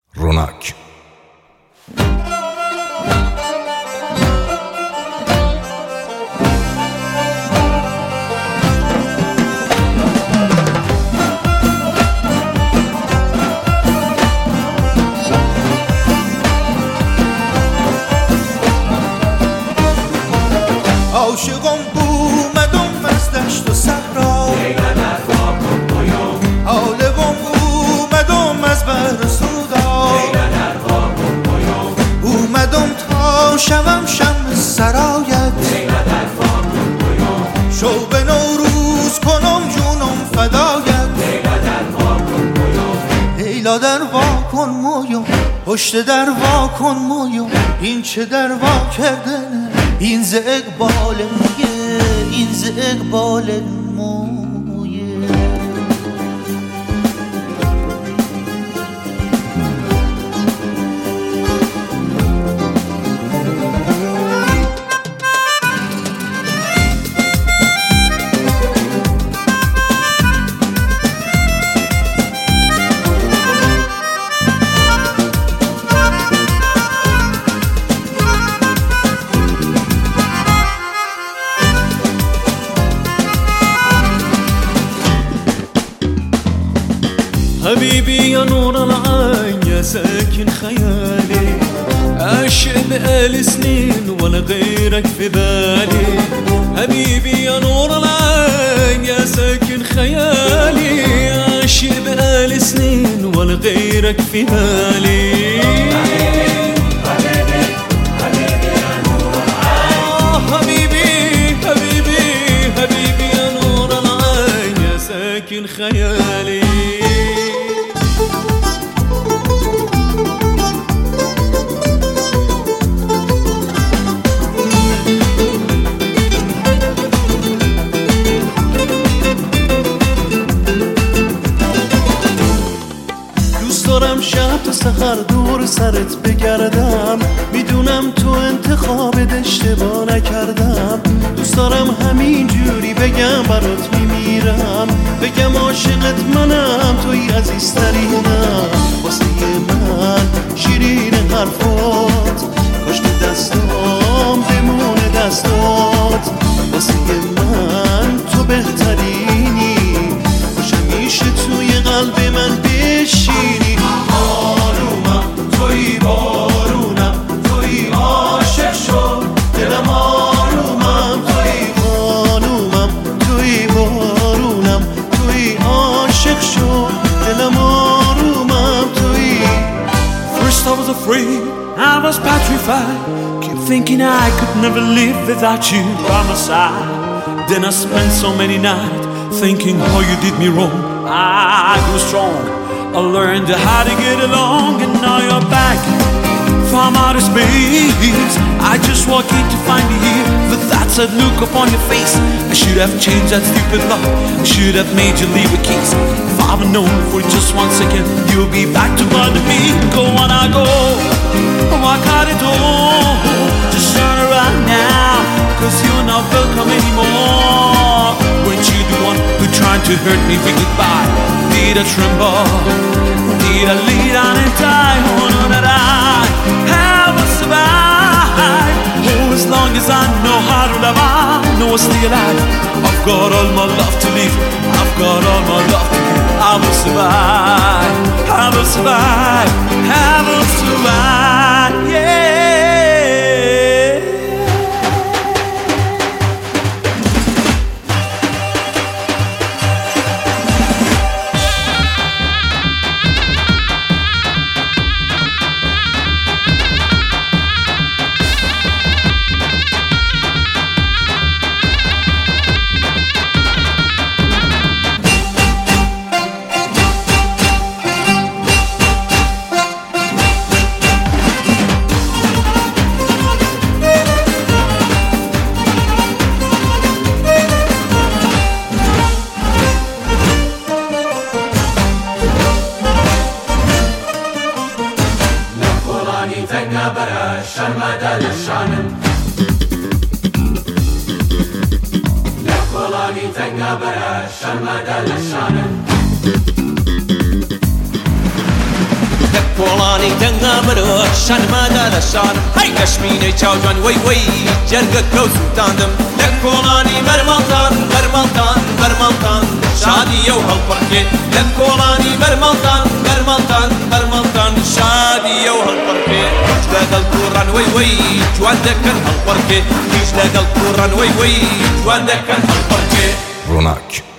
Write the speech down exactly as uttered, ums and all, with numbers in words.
رونق. عاشقم اومدم از دشت و صحرا، عالقم اومدم از بحر سودا، اومدم تا شوم شمع سرایت، شو به نوروز کنم جونم فدایت. لیلا در وا کن مویو، پشت در وا کن مویو، این چه در وا کردنه، این ز اقبال مویه، این ز اقبال مویه. حبيبي يا نور العين يا ساكن خيالي، عاشق بقالي سنين ولا غيرك في بالي. حبيبي يا نور العين يا ساكن خيالي، عاشق بقالي سنين ولا غيرك في بالي. حبيبي حبيبي يا نور العين، حبيبي حبيبي حبيبي يا نور العين يا ساكن خيالي. دارم شب تا سحر دور سرت بگردم، میدونم تو انتخابت اشتباه نکردم. دوست دارم همین جوری بگم برات میمیرم، بگم عاشقت منم توی عزیزترینم. واسه من شیرین حرفات، کاش تو دستام بمونه دستات. واسه من تو بهترینی، کاش همیشه توی قلب من بشینی. آرومم توی بارونم، توی عاشق شو دلم. آرومم توی خانومم، توی بارونم، توی عاشق شو دلم. آرومم توی. First I was afraid, I was petrified, keep thinking I could never live without you by my side. Then I spent so many nights thinking how you did me wrong. I grew strong, I learned how to get along, and now you're back from outer space. I just walk in to find you here with that sad look upon your face. I should have changed that stupid lock, I should have made you leave a kiss. If I've known for just one second you'll be back to bother me. Go on, I go, walk out the door, just turn around now, cause you're not welcome anymore. Weren't you the one who tried to hurt me with goodbye? Did I tremble? Did I lay down and die? Oh no, that I have to survive. Oh, as long as I know how to love, I know I'll stay alive. I've got all my love to live, I've got all my love to give. I will survive, I will survive, I will survive, yeah. شرمدل شانم لفلانی تنگا برا شرمدل شانم لە کۆڵانی دەنگا مرۆ شانمادا لە شانم هەی دەشمینەی چاوجوان وەی وەی جەرگە کەوت سووتاندم لە کۆڵانی بەرمەڵتان بەرمەڵتان بەرمەڵتان شادیە و هەڵپڕکێ لە کۆڵانی بەرمەڵتان بەرمەڵتان بەرمەڵتان شادیە و هەڵپڕکێ هیچ لەگەڵ کوڕان وەی وەی جوان دەکەن هەڵپڕکێ هیچ لەگەڵ کوڕان وەی وەی جوان دەکەن هەڵپڕکێ ڕۆناک